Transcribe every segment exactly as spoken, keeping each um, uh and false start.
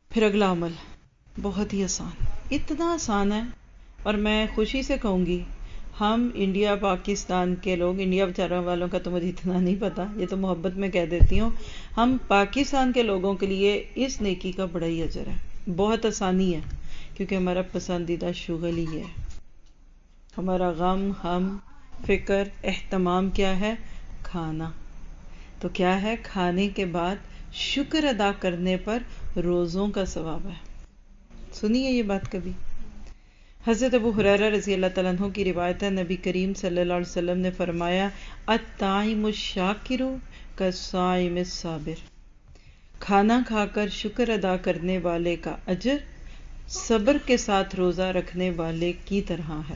پھر اگلا عمل بہت ہی آسان، اتنا آسان ہے، اور میں خوشی سے کہوں گی ہم انڈیا پاکستان کے لوگ، انڈیا بیچارہ والوں کا تو مجھے اتنا نہیں پتا، یہ تو محبت میں کہہ دیتی ہوں، ہم پاکستان کے لوگوں کے لیے اس نیکی کا بڑا ہی اجر ہے، بہت آسانی ہے، کیونکہ ہمارا پسندیدہ شغل ہی ہے، ہمارا غم، ہم، فکر، اہتمام کیا ہے؟ کھانا۔ تو کیا ہے؟ کھانے کے بعد شکر ادا کرنے پر روزوں کا ثواب ہے۔ سنی ہے یہ بات کبھی؟ حضرت ابو ہریرہ رضی اللہ تعالیٰ عنہ کی روایت ہے، نبی کریم صلی اللہ علیہ وسلم نے فرمایا الطاعم الشاکر کالصائم الصابر، کھانا کھا کر شکر ادا کرنے والے کا اجر صبر کے ساتھ روزہ رکھنے والے کی طرح ہے۔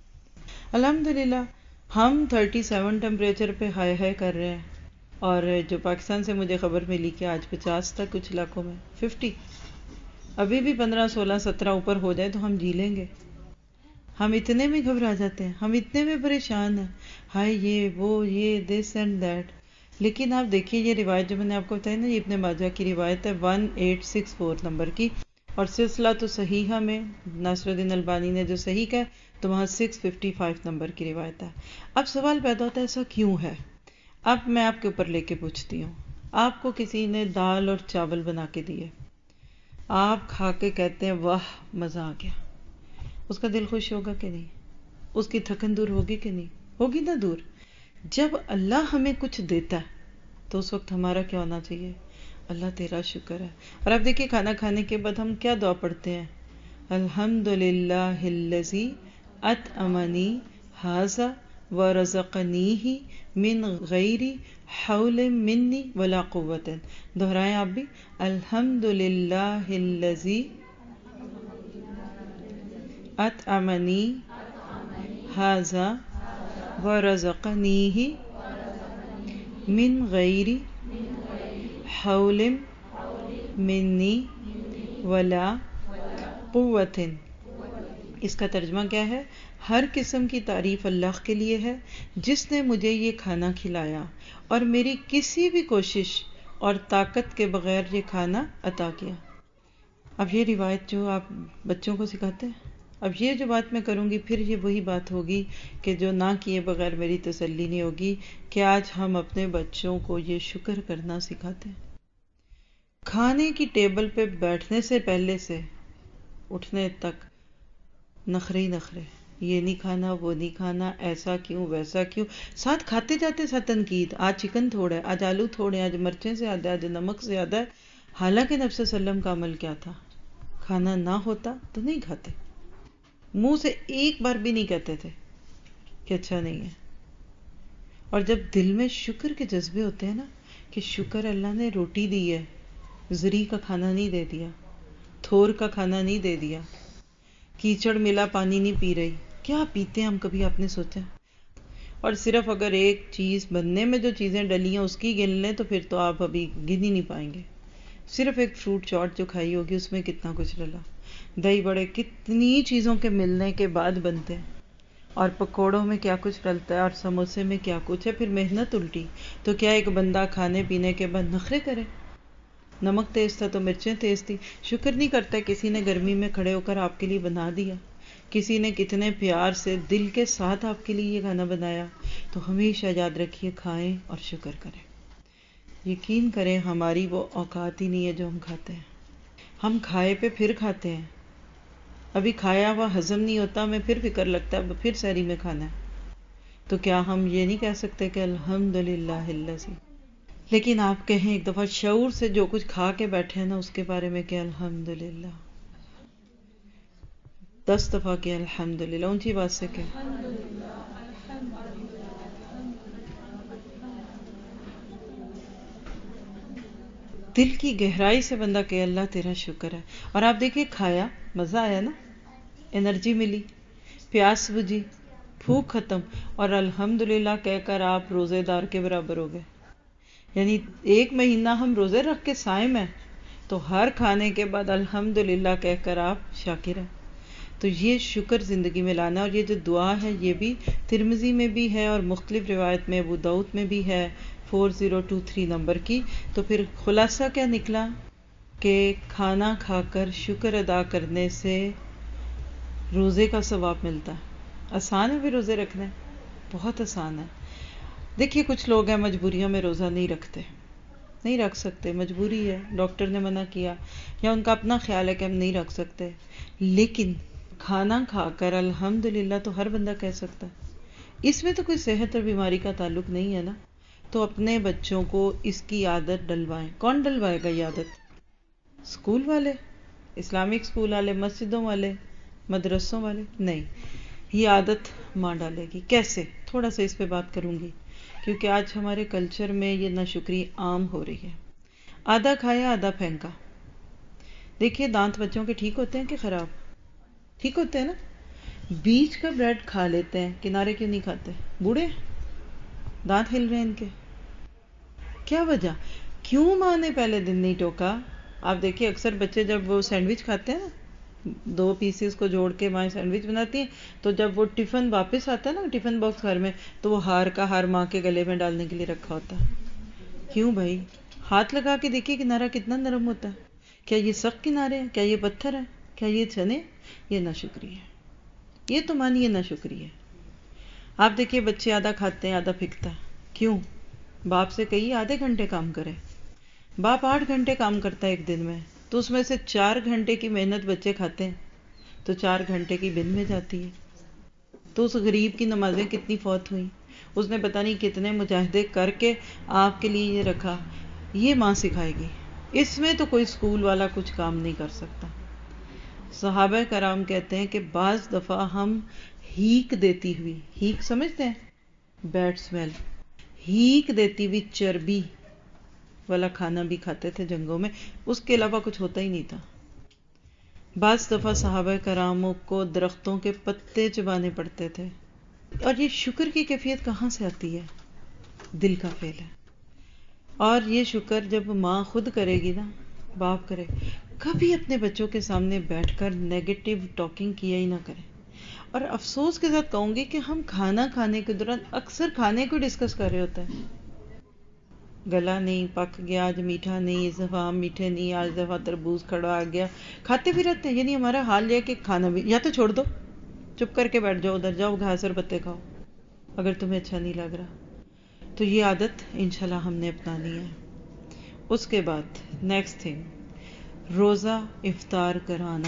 الحمدللہ ہم تھرٹی سیون ٹمپریچر پہ ہائے ہائے کر رہے ہیں، اور جو پاکستان سے مجھے خبر ملی کہ آج پچاس تک کچھ علاقوں میں ففٹی، ابھی بھی پندرہ سولہ سترہ اوپر ہو جائے تو ہم جی لیں گے۔ ہم اتنے میں گھبرا جاتے ہیں، ہم اتنے میں پریشان ہیں، ہائے یہ وہ یہ دس اینڈ دیٹ۔ لیکن آپ دیکھیے یہ روایت جو میں نے آپ کو بتائی نا، یہ ابن ماجہ کی روایت ہے one eight six four number کی، اور سلسلہ تو صحیحہ میں ناصر الدین البانی نے جو صحیح کہا تو وہاں سکس ففٹی فائیو نمبر کی روایت ہے۔ اب سوال پیدا ہوتا ہے ایسا کیوں ہے؟ اب میں آپ کے اوپر لے کے پوچھتی ہوں، آپ کو کسی نے دال اور چاول بنا کے دیے، آپ کھا کے کہتے ہیں واہ مزہ آ گیا، اس کا دل خوش ہوگا کہ نہیں؟ اس کی تھکن دور ہوگی کہ نہیں؟ ہوگی نا دور۔ جب اللہ ہمیں کچھ دیتا ہے تو اس وقت ہمارا کیا ہونا چاہیے؟ اللہ تیرا شکر ہے۔ اور اب دیکھیے کھانا کھانے کے بعد ہم کیا دعا پڑھتے ہیں؟ الحمدللہ الذی اطعمنی ھذا ورزقنیہ من غیر حول منی ولا قوت۔ دہرائیں آپ بھی، الحمدللہ الذی اطعمنی ھذا ورزقنیہ من غیر حول منی ولا قوت۔ اس کا ترجمہ کیا ہے؟ ہر قسم کی تعریف اللہ کے لیے ہے جس نے مجھے یہ کھانا کھلایا اور میری کسی بھی کوشش اور طاقت کے بغیر یہ کھانا عطا کیا۔ اب یہ روایت جو آپ بچوں کو سکھاتے ہیں، اب یہ جو بات میں کروں گی پھر یہ وہی بات ہوگی کہ جو نہ کیے بغیر میری تسلی نہیں ہوگی، کہ آج ہم اپنے بچوں کو یہ شکر کرنا سکھاتے ہیں۔ کھانے کی ٹیبل پہ بیٹھنے سے پہلے سے اٹھنے تک نخرے ہی نخرے، یہ نہیں کھانا وہ نہیں کھانا، ایسا کیوں ویسا کیوں، ساتھ کھاتے جاتے ساتھ تنقید، آج چکن تھوڑا ہے، آج آلو تھوڑے ہیں، آج مرچیں زیادہ ہے، آج نمک زیادہ ہے۔ حالانکہ نبی صلی اللہ علیہ وسلم کا عمل کیا تھا؟ کھانا نہ ہوتا تو نہیں کھاتے، منہ سے ایک بار بھی نہیں کہتے تھے کہ اچھا نہیں ہے۔ اور جب دل میں شکر کے جذبے ہوتے ہیں نا، کہ شکر اللہ نے روٹی دی ہے، زری کا کھانا نہیں دے دیا، تھور کا کھانا نہیں دے دیا، کیچڑ ملا پانی نہیں پی رہی، کیا پیتے ہیں ہم، کبھی آپ نے سوچا؟ اور صرف اگر ایک چیز بننے میں جو چیزیں ڈلی ہیں اس کی گن لیں تو پھر تو آپ ابھی گن ہی نہیں پائیں گے۔ صرف ایک فروٹ چاٹ جو کھائی ہوگی اس میں کتنا کچھ ڈلا، دہی بڑے کتنی چیزوں کے ملنے کے بعد بنتے ہیں، اور پکوڑوں میں کیا کچھ ڈلتا ہے، اور سموسے میں کیا کچھ ہے، پھر محنت الٹی۔ تو کیا ایک بندہ کھانے پینے کے بعد نخرے کرے؟ نمک تیز تھا تو مرچیں تیز تھی، شکر نہیں کرتا کسی نے گرمی میں کھڑے ہو کر آپ کے لیے بنا دیا، کسی نے کتنے پیار سے دل کے ساتھ آپ کے لیے یہ کھانا بنایا۔ تو ہمیشہ یاد رکھیے کھائیں اور شکر کریں۔ یقین کریں ہماری وہ اوقات ہی نہیں ہے جو ہم کھاتے ہیں، ہم کھائے پہ پھر کھاتے ہیں، ابھی کھایا ہوا ہضم نہیں ہوتا، ہمیں پھر فکر لگتا ہے پھر سحری میں کھانا ہے۔ تو کیا ہم یہ نہیں کہہ سکتے کہ الحمدللہ الذی، لیکن آپ کہیں ایک دفعہ شعور سے جو کچھ کھا کے بیٹھے ہیں نا اس کے بارے میں کہ الحمدللہ، دس دفعہ کہ الحمدللہ، اونچی بات سے کہ دل کی گہرائی سے بندہ کہ اللہ تیرا شکر ہے۔ اور آپ دیکھیں کھایا، مزہ آیا نا، انرجی ملی، پیاس بجھی، بھوک ختم، اور الحمدللہ کہہ کر آپ روزے دار کے برابر ہو گئے۔ یعنی ایک مہینہ ہم روزے رکھ کے صائم ہیں تو ہر کھانے کے بعد الحمدللہ کہہ کر آپ شاکر ہیں۔ تو یہ شکر زندگی میں لانا، اور یہ جو دعا ہے یہ بھی ترمذی میں بھی ہے اور مختلف روایت میں ابو داؤد میں بھی ہے four zero two three number کی۔ تو پھر خلاصہ کیا نکلا کہ کھانا کھا کر شکر ادا کرنے سے روزے کا ثواب ملتا ہے. آسان ہے بھی روزے رکھنے، بہت آسان ہے. دیکھیے کچھ لوگ ہیں مجبوریوں میں روزہ نہیں رکھتے، نہیں رکھ سکتے، مجبوری ہے، ڈاکٹر نے منع کیا یا ان کا اپنا خیال ہے کہ ہم نہیں رکھ سکتے. لیکن کھانا کھا کر الحمدللہ تو ہر بندہ کہہ سکتا ہے. اس میں تو کوئی صحت اور بیماری کا تعلق نہیں ہے نا. تو اپنے بچوں کو اس کی عادت ڈلوائیں. کون ڈلوائے گا یہ عادت؟ اسکول والے، اسلامک اسکول والے، مسجدوں والے، مدرسوں والے نہیں. یہ عادت ماں ڈالے گی. کیسے؟ تھوڑا سا اس پہ بات کروں گی کیونکہ آج ہمارے کلچر میں یہ ناشکری عام ہو رہی ہے. آدھا کھایا آدھا پھینکا. دیکھیے دانت بچوں کے ٹھیک ہوتے ہیں کہ خراب؟ ٹھیک ہوتے ہیں نا. بیچ کا بریڈ کھا لیتے ہیں، کنارے کیوں نہیں کھاتے؟ بوڑھے دانت ہل رہے ہیں ان کے. کیا وجہ؟ کیوں ماں نے پہلے دن نہیں ٹوکا؟ آپ دیکھیے اکثر بچے جب وہ سینڈوچ کھاتے ہیں نا، دو پیسز کو جوڑ کے ماں سینڈوچ بناتی ہیں، تو جب وہ ٹفن واپس آتا ہے نا، ٹفن باکس گھر میں، تو وہ ہار کا ہار ماں کے گلے میں ڈالنے کے لیے رکھا ہوتا ہے. کیوں بھائی؟ ہاتھ لگا کے دیکھیے کنارہ کتنا نرم ہوتا ہے. کیا یہ سخت کنارے ہیں؟ کیا یہ پتھر ہے؟ کیا یہ چنے؟ یہ ناشکری ہے. یہ تو مانیے ناشکری ہے. آپ دیکھیے بچے آدھا کھاتے ہیں آدھا پھینکتا ہے. کیوں؟ باپ سے کہیے آدھے گھنٹے کام کرے. باپ آٹھ گھنٹے کام کرتا ہے ایک دن میں، تو اس میں سے چار گھنٹے کی محنت بچے کھاتے ہیں، تو چار گھنٹے کی بن میں جاتی ہے. تو اس غریب کی نمازیں کتنی فوت ہوئیں، اس نے پتہ نہیں کتنے مجاہدے کر کے آپ کے لیے یہ رکھا. یہ ماں سکھائے گی. اس میں تو کوئی اسکول والا کچھ کام نہیں کر سکتا. صحابہ کرام کہتے ہیں کہ بعض دفعہ ہم ہیک دیتی ہوئی، ہیک سمجھتے ہیں؟ Bed smell. ہیک دیتی ہوئی چربی والا کھانا بھی کھاتے تھے جنگوں میں، اس کے علاوہ کچھ ہوتا ہی نہیں تھا. بعض دفعہ صحابہ کراموں کو درختوں کے پتے چبانے پڑتے تھے. اور یہ شکر کی کیفیت کہاں سے آتی ہے؟ دل کا فعل ہے. اور یہ شکر جب ماں خود کرے گی نا، باپ کرے، کبھی اپنے بچوں کے سامنے بیٹھ کر نیگیٹو ٹاکنگ کیا ہی نہ کریں. اور افسوس کے ساتھ کہوں گی کہ ہم کھانا کھانے کے دوران اکثر کھانے کو ڈسکس کر رہے ہوتے ہیں. گلا نہیں، پک گیا، آج میٹھا نہیں، اس دفعہ آم میٹھے نہیں، آج دفعہ تربوز کھڑا آ گیا. کھاتے بھی رہتے ہیں. یعنی ہمارا حال یہ کہ کھانا بھی، یا تو چھوڑ دو، چپ کر کے بیٹھ جاؤ، ادھر جاؤ گھاس اور پتے کھاؤ اگر تمہیں اچھا نہیں لگ رہا. تو یہ عادت انشاءاللہ ہم نے اپنانی ہے. اس کے بعد نیکسٹ تھنگ، روزہ افطار کرانا.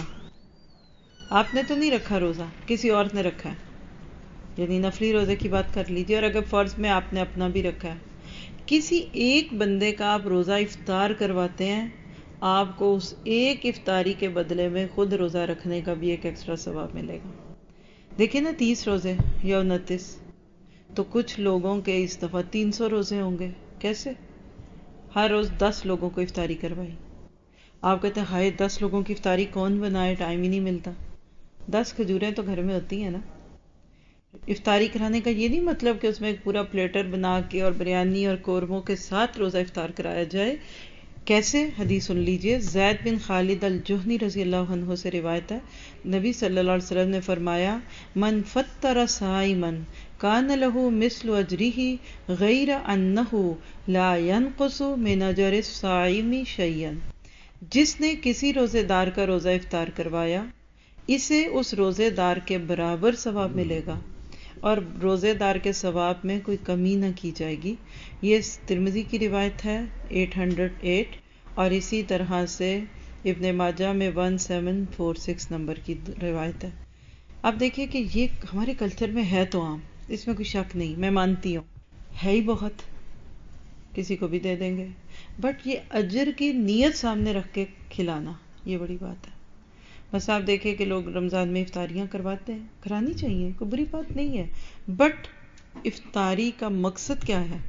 آپ نے تو نہیں رکھا روزہ، کسی اور نے رکھا ہے، یعنی نفلی روزے کی بات کر لیجیے. اور اگر فرض میں آپ نے اپنا بھی رکھا ہے، کسی ایک بندے کا آپ روزہ افطار کرواتے ہیں، آپ کو اس ایک افطاری کے بدلے میں خود روزہ رکھنے کا بھی ایک ایکسٹرا ثواب ملے گا. دیکھیں نا تیس روزے یا انتیس، تو کچھ لوگوں کے اس دفعہ تین سو روزے ہوں گے. کیسے؟ ہر روز دس لوگوں کو افطاری کروائی. آپ کہتے ہیں ہائے دس لوگوں کی افطاری کون بنائے، ٹائم ہی نہیں ملتا. دس کھجوریں تو گھر میں ہوتی ہیں نا. افطاری کرانے کا یہ نہیں مطلب کہ اس میں ایک پورا پلیٹر بنا کے اور بریانی اور قورموں کے ساتھ روزہ افطار کرایا جائے. کیسے؟ حدیث سن لیجئے. زید بن خالد الجہنی رضی اللہ عنہ سے روایت ہے، نبی صلی اللہ علیہ وسلم نے فرمایا، من فطر صائما کان لہ مثل اجرہ غیر انہ لا ینقص من اجر الصائم شیئا. جس نے کسی روزے دار کا روزہ افطار کروایا، اسے اس روزے دار کے برابر ثواب ملے گا اور روزے دار کے ثواب میں کوئی کمی نہ کی جائے گی. یہ ترمذی کی روایت ہے آٹھ سو آٹھ، اور اسی طرح سے ابن ماجہ میں سیونٹین فورٹی سکس نمبر کی روایت ہے. آپ دیکھیں کہ یہ ہمارے کلچر میں ہے تو عام، اس میں کوئی شک نہیں، میں مانتی ہوں ہے ہی بہت، کسی کو بھی دے دیں گے. بٹ یہ اجر کی نیت سامنے رکھ کے کھلانا، یہ بڑی بات ہے. بس آپ دیکھیں کہ لوگ رمضان میں افطاریاں کرواتے ہیں، کرانی چاہیے، کوئی بری بات نہیں ہے. بٹ افطاری کا مقصد کیا ہے؟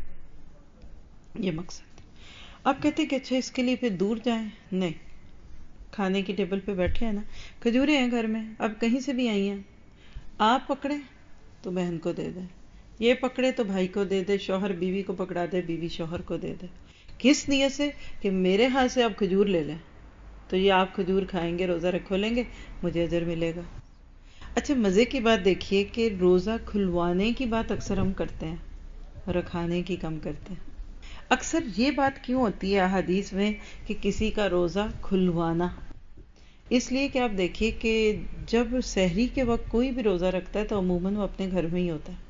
یہ مقصد آپ کہتے ہیں کہ اچھا اس کے لیے پھر دور جائیں. نہیں، کھانے کی ٹیبل پہ بیٹھے ہیں نا، کھجورے ہیں گھر میں، اب کہیں سے بھی آئی ہیں، آپ پکڑیں تو بہن کو دے دیں، یہ پکڑے تو بھائی کو دے دے، شوہر بیوی کو پکڑا دے، بیوی شوہر کو دے دے. کس نیت سے؟ کہ میرے ہاتھ سے آپ کھجور لے لیں، تو یہ آپ کھجور کھائیں گے، روزہ کھولیں گے، مجھے اجر ملے گا. اچھا مزے کی بات دیکھیے کہ روزہ کھلوانے کی بات اکثر ہم کرتے ہیں، رکھانے کی کم کرتے ہیں. اکثر یہ بات کیوں ہوتی ہے احادیث میں کہ کسی کا روزہ کھلوانا؟ اس لیے کہ آپ دیکھیے کہ جب سحری کے وقت کوئی بھی روزہ رکھتا ہے تو عموماً وہ اپنے گھر میں ہی ہوتا ہے.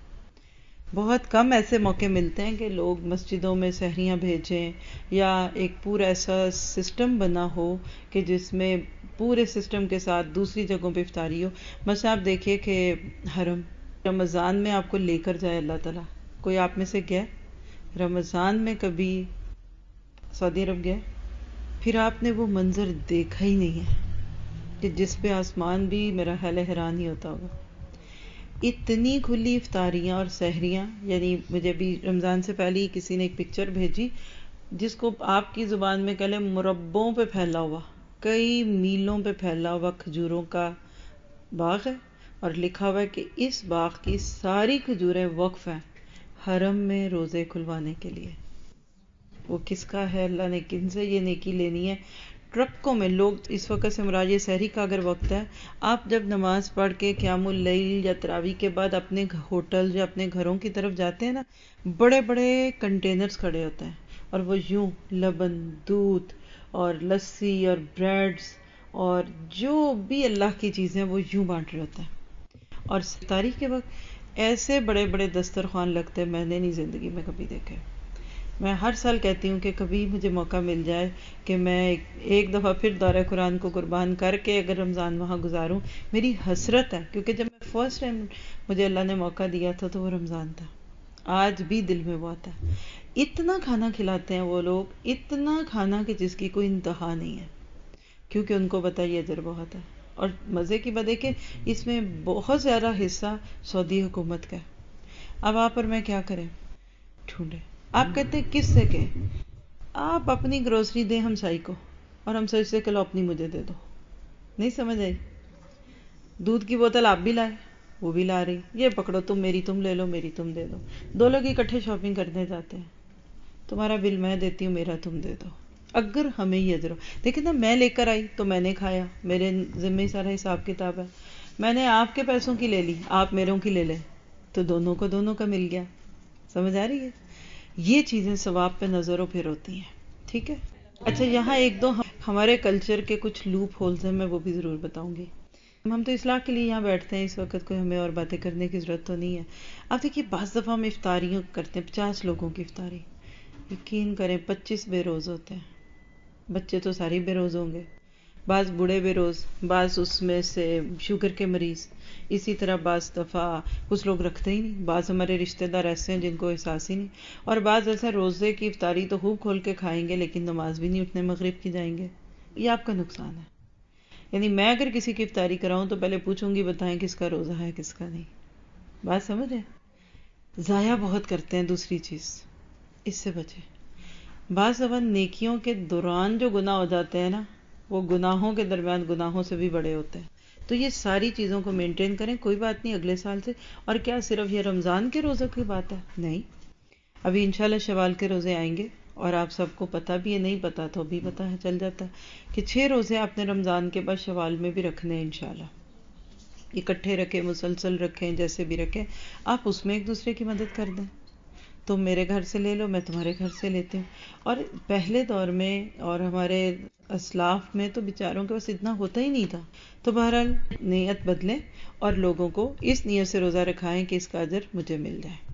بہت کم ایسے موقع ملتے ہیں کہ لوگ مسجدوں میں سحریاں بھیجیں یا ایک پورا ایسا سسٹم بنا ہو کہ جس میں پورے سسٹم کے ساتھ دوسری جگہوں پہ افطاری ہو. مثلا آپ دیکھیے کہ حرم رمضان میں آپ کو لے کر جائے اللہ تعالیٰ. کوئی آپ میں سے گیا رمضان میں کبھی سعودی عرب گیا؟ پھر آپ نے وہ منظر دیکھا ہی نہیں ہے کہ جس پہ آسمان بھی میرا خیال ہے حیران ہی ہوتا ہوگا. اتنی کھلی افطاریاں اور سحریاں. یعنی مجھے بھی رمضان سے پہلے ہی کسی نے ایک پکچر بھیجی جس کو آپ کی زبان میں کہہ لیں مربوں پہ پھیلا ہوا، کئی میلوں پہ پھیلا ہوا کھجوروں کا باغ ہے، اور لکھا ہوا ہے کہ اس باغ کی ساری کھجوریں وقف ہیں حرم میں روزے کھلوانے کے لیے. وہ کس کا ہے؟ اللہ نے کن سے یہ نیکی لینی ہے؟ ٹرکوں میں لوگ. اس وقت سے مراد یہ سحری کا اگر وقت ہے، آپ جب نماز پڑھ کے قیام اللیل یا تراویح کے بعد اپنے ہوٹل یا اپنے گھروں کی طرف جاتے ہیں نا، بڑے بڑے کنٹینرز کھڑے ہوتے ہیں اور وہ یوں لبن، دودھ اور لسی اور بریڈز اور جو بھی اللہ کی چیزیں وہ یوں بانٹ رہے ہوتے ہیں. اور تاریخ کے وقت ایسے بڑے بڑے دسترخوان لگتے میں نے نہیں زندگی میں کبھی دیکھے. میں ہر سال کہتی ہوں کہ کبھی مجھے موقع مل جائے کہ میں ایک دفعہ پھر دورہ قرآن کو قربان کر کے اگر رمضان وہاں گزاروں. میری حسرت ہے کیونکہ جب میں فرسٹ ٹائم مجھے اللہ نے موقع دیا تھا تو وہ رمضان تھا. آج بھی دل میں وہ آتا ہے. اتنا کھانا کھلاتے ہیں وہ لوگ، اتنا کھانا کہ جس کی کوئی انتہا نہیں ہے، کیونکہ ان کو پتہ یہ اجر بہت ہے. اور مزے کی بات ہے کہ اس میں بہت زیادہ حصہ سعودی حکومت کا ہے. اب آپ اور میں کیا کریں؟ ڈھونڈیں. آپ کہتے ہیں کس سے کہ آپ اپنی گروسری دیں ہمسائی کو اور ہمسائی سے کہ لو اپنی مجھے دے دو. نہیں سمجھ آئی؟ دودھ کی بوتل آپ بھی لائے، وہ بھی لا رہی، یہ پکڑو تم میری تم لے لو، میری تم دے دو. دو لوگ اکٹھے شاپنگ کرنے جاتے ہیں، تمہارا بل میں دیتی ہوں، میرا تم دے دو. اگر ہمیں یہ اجر ہو. دیکھیں نا، میں لے کر آئی تو میں نے کھایا، میرے ذمہ سارا حساب کتاب ہے. میں نے آپ کے پیسوں کی لے لی، آپ میروں کی لے لیں، تو دونوں کو دونوں کا مل گیا. سمجھ آ رہی ہے؟ یہ چیزیں ثواب پہ نظر و پھر ہوتی ہیں. ٹھیک ہے. اچھا، یہاں ایک دو ہمارے کلچر کے کچھ لوپ ہولز ہیں، میں وہ بھی ضرور بتاؤں گی. ہم تو اصلاح کے لیے یہاں بیٹھتے ہیں اس وقت، کوئی ہمیں اور باتیں کرنے کی ضرورت تو نہیں ہے. اب دیکھیے بعض دفعہ ہم افطاریوں کرتے ہیں، پچاس لوگوں کی افطاری. یقین کریں پچیس بے روز ہوتے ہیں. بچے تو ساری بے روز ہوں گے، بعض بوڑھے بے روز، بعض اس میں سے شوگر کے مریض. اسی طرح بعض دفعہ کچھ لوگ رکھتے ہی نہیں. بعض ہمارے رشتہ دار ایسے ہیں جن کو احساس ہی نہیں. اور بعض ایسے روزے کی افطاری تو خوب کھول کے کھائیں گے لیکن نماز بھی نہیں اٹھنے مغرب کی جائیں گے. یہ آپ کا نقصان ہے. یعنی میں اگر کسی کی افطاری کراؤں تو پہلے پوچھوں گی بتائیں کس کا روزہ ہے کس کا نہیں. بات سمجھیں؟ ضائع بہت کرتے ہیں. دوسری چیز اس سے بچیں. بعض دفعہ نیکیوں کے دوران جو گناہ ہو جاتے ہیں نا، وہ گناہوں کے درمیان گناہوں سے بھی بڑے ہوتے ہیں. تو یہ ساری چیزوں کو مینٹین کریں. کوئی بات نہیں اگلے سال سے. اور کیا صرف یہ رمضان کے روزوں کی بات ہے؟ نہیں، ابھی انشاءاللہ شوال کے روزے آئیں گے اور آپ سب کو پتہ بھی ہے، نہیں پتہ تو بھی پتہ ہے، چل جاتا ہے کہ چھ روزے آپ نے رمضان کے بعد شوال میں بھی رکھنے ہیں انشاءاللہ. اکٹھے رکھیں، مسلسل رکھیں، جیسے بھی رکھیں. آپ اس میں ایک دوسرے کی مدد کر دیں. تم میرے گھر سے لے لو، میں تمہارے گھر سے لیتی ہوں. اور پہلے دور میں اور ہمارے اسلاف میں تو بیچاروں کے پاس اتنا ہوتا ہی نہیں تھا. تو بہرحال نیت بدلیں اور لوگوں کو اس نیت سے روزہ رکھائیں کہ اس کا اجر مجھے مل جائے.